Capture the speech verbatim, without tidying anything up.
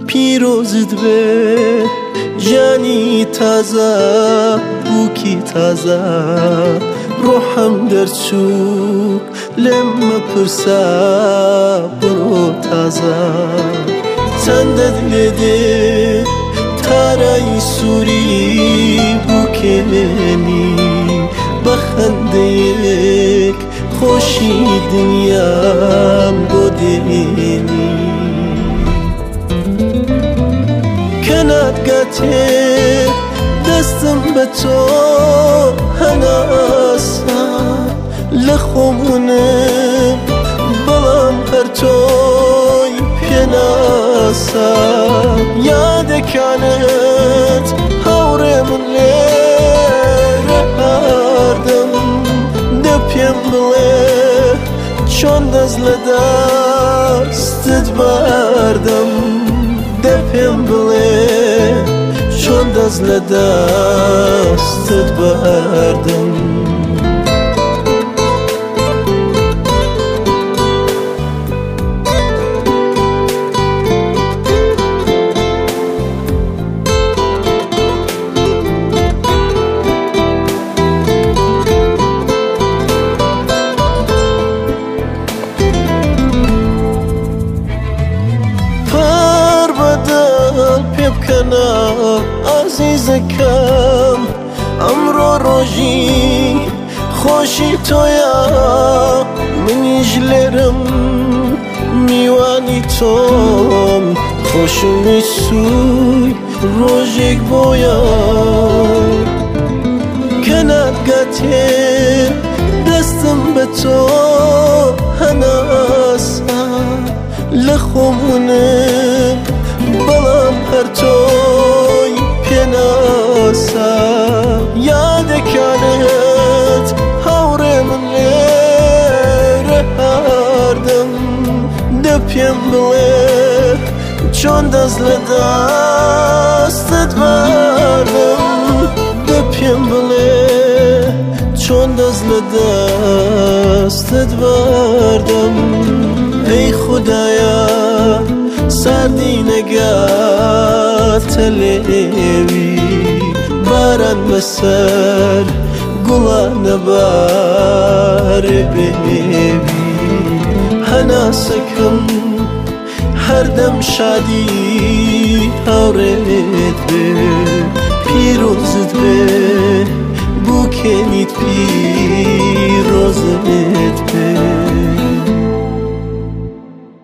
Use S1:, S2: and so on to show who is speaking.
S1: پیرۆزت بێ ژیانی تازە بووکی تازە ڕۆحەم دەرچوو لێم مەپرسە بڕۆ تازە چەندت لێ دێ تارای سووری بووکێنی بە خەندەیەک خۆشی دنیام بۆ دێنی کەناتگاتێ دەستم بە تۆ هەناسا لە خۆمونم بەڵام هەر تۆی پێناسا یادەکانت هەوڕێ من لێرە هاردم دە پێم بڵێ چۆن دەست لە دەستت باردم دە پێم بڵێ چۆن دەست لە دەستت باردم بکەنە ئازیزەکەم ئەمڕۆ ڕۆژی خۆشی تۆیە منیش لێرم میوانی تۆم خۆشمی سووی ڕۆژێک بۆیە کەناتگاتێ دەستم بە تۆ هەناسا لە خۆمونم بەڵام هەر تۆی پێناسا یادەکانت هەوڕێ من لێرە هاردم دە پێم بڵێ چۆن دەست لە دەستت باردم دە پێم بڵێ چۆن دەست لە دەستت باردم ئەی خودایە ساردی نەگاتە لێوی باران بەسەر گوڵان نەبارێ بێوی هەناسەکەم هەردەم شادی هاوڕێت بێ پیرۆزت بێ بووکێنیت پیر